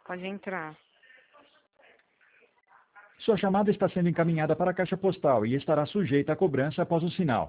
Pode entrar. Sua chamada está sendo encaminhada para a caixa postal e estará sujeita a cobrança após o sinal.